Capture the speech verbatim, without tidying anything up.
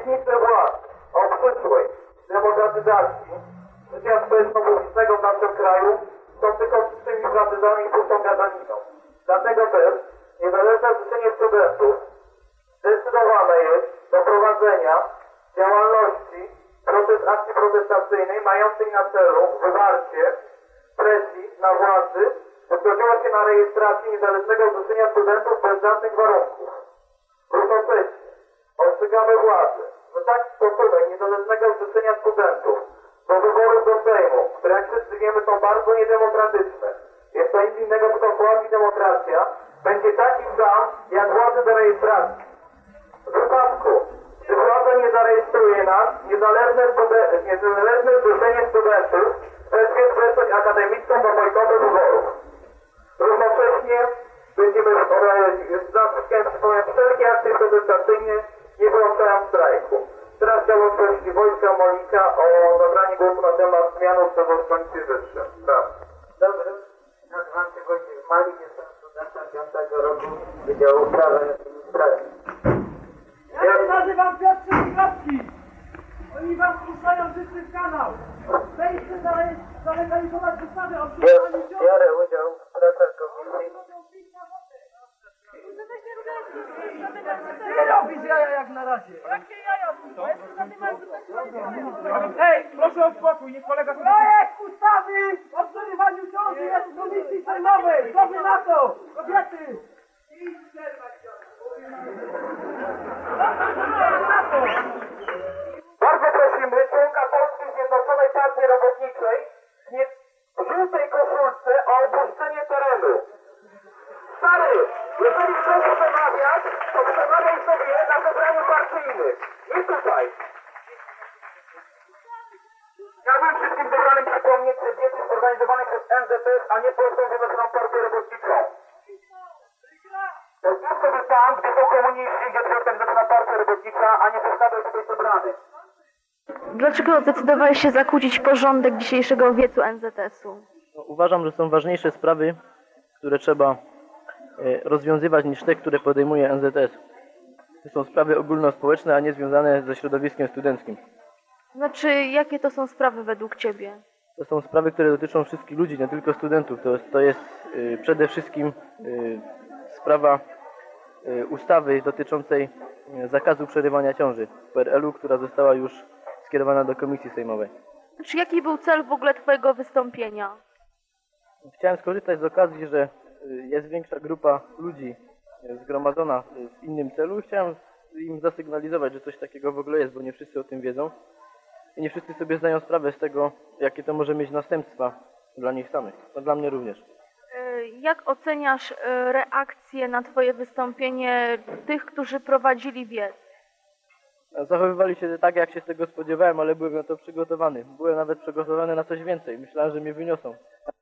obietnice władz o przyszłej demokratyzacji życia społeczno-publicznego w naszym kraju są tylko czystymi frazesami i pustą gadaniną. Dlatego też niezależne życzenie studentów zdecydowane jest do prowadzenia działalności protest, akcji protestacyjnej mającej na celu wywarcie presji na władzy, zgodziła się na rejestrację niezależnego zrzeszenia studentów bez żadnych warunków. Równocześnie ostrzegamy władzy, że taki stosunek niezależnego zrzeszenia studentów do wyborów do Sejmu, które jak wszyscy wiemy są bardzo niedemokratyczne, jest to nic innego tylko quasi-demokracja, będzie taki sam jak władzy do rejestracji. W wypadku, gdy władza nie zarejestruje nas, niezależne, niezależne zrzeszenie studentów wezwie przestrzeń akademicką do bojkotu wyborów. Równocześnie będziemy zapiskiem przypomnieć wszelkie akcje protestacyjne, nie wyłączając strajku. Teraz chciałbym prosić Wojtka Monika o zabranie głosu na temat zmian ustawy o szkolnictwie wyższym. Dobry, nazywam się Wojciech Malik, jestem studentem piątego roku Wydziału Prawa i Administracji. Ja się nazywam Piotr Szymkowski. Oni wam puszczają życzny kanał. Wejdźcie zalegalizować ustawy o przyjmowaniu ciąży. Biorę udział w pracach komisji. Nie robisz jaja jak na razie. Jakie jaja? Ej, proszę o spokój, niech kolega... Projekt ustawy o przerywaniu ciąży jest w komisji sejmowej. Co wy na to? Kobiety! Bardzo prosimy członka Polskiej Zjednoczonej Partii Robotniczej w żółtej koszulce o opuszczenie terenu. Stary, jeżeli chcesz przemawiać, to przemawiaj sobie na zebraniu partyjnym. Nie tutaj. Chciałbym wszystkim zebranym przypomnieć, że wiec jest organizowany przez N Z T, a nie Polską Zjednoczoną Partię Robotniczą. To jest sobie tam, gdzie są komuniści, gdzie jest organizowana Partia Robotnicza, a nie przedstawią tutaj zebrany. Dlaczego zdecydowałeś się zakłócić porządek dzisiejszego wiecu N Z S-u? No, uważam, że są ważniejsze sprawy, które trzeba e, rozwiązywać niż te, które podejmuje N Z S. To są sprawy ogólnospołeczne, a nie związane ze środowiskiem studenckim. Znaczy, jakie to są sprawy według Ciebie? To są sprawy, które dotyczą wszystkich ludzi, nie tylko studentów. To jest, to jest e, przede wszystkim e, sprawa e, ustawy dotyczącej e, zakazu przerywania ciąży w P R L u, która została już skierowana do komisji sejmowej. Znaczy, jaki był cel w ogóle Twojego wystąpienia? Chciałem skorzystać z okazji, że jest większa grupa ludzi zgromadzona w innym celu i chciałem im zasygnalizować, że coś takiego w ogóle jest, bo nie wszyscy o tym wiedzą i nie wszyscy sobie zdają sprawę z tego, jakie to może mieć następstwa dla nich samych. No dla mnie również. Jak oceniasz reakcję na Twoje wystąpienie tych, którzy prowadzili wiec? Zachowywali się tak, jak się z tego spodziewałem, ale byłem na to przygotowany. Byłem nawet przygotowany na coś więcej. Myślałem, że mnie wyniosą.